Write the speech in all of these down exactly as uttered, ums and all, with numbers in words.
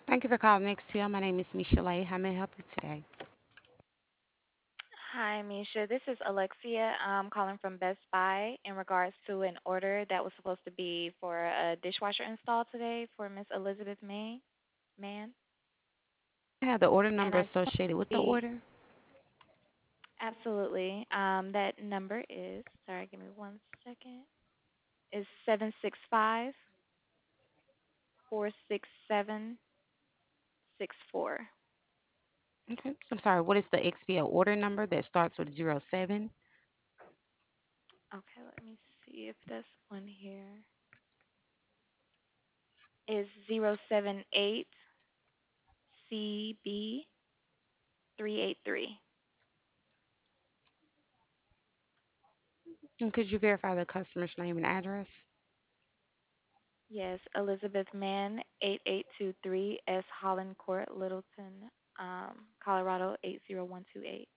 Thank you for calling Nextel. My name is Michelle. How may I help you today? Hi, Misha. This is Alexia. I'm calling from Best Buy in regards to an order that was supposed to be for a dishwasher install today for Miss Elizabeth May Man. I have the order And number I just want associated with to the see order. absolutely. Um, that number is sorry, give me one second. Is seven six five four six seven six four. Okay. I'm sorry. What is the X P O order number that starts with zero seven? Okay, let me see if that's on here. Is zero seven eight C B three eight three. And could you verify the customer's name and address? Yes, Elizabeth Mann, eight eight two three S Holland Court, Littleton, um, Colorado, eight zero one two eight.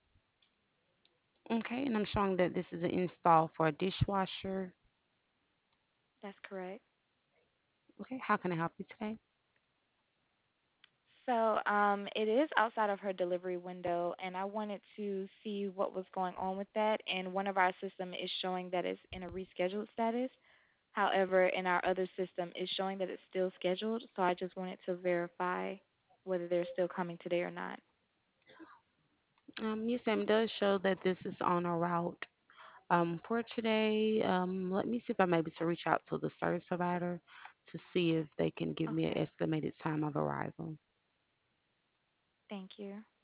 Okay. And I'm showing that this is an install for a dishwasher. That's correct. Okay. How can I help you today? So um, it is outside of her delivery window, and I wanted to see what was going on with that. And one of our system is showing that it's in a rescheduled status. However, in our other system, it's showing that it's still scheduled. So I just wanted to verify whether they're still coming today or not. Um, yes, ma'am. It does show that this is on a route um, for today. Um, let me see if I'm able to reach out to the service provider to see if they can give me an Okay, estimated time of arrival. thank you.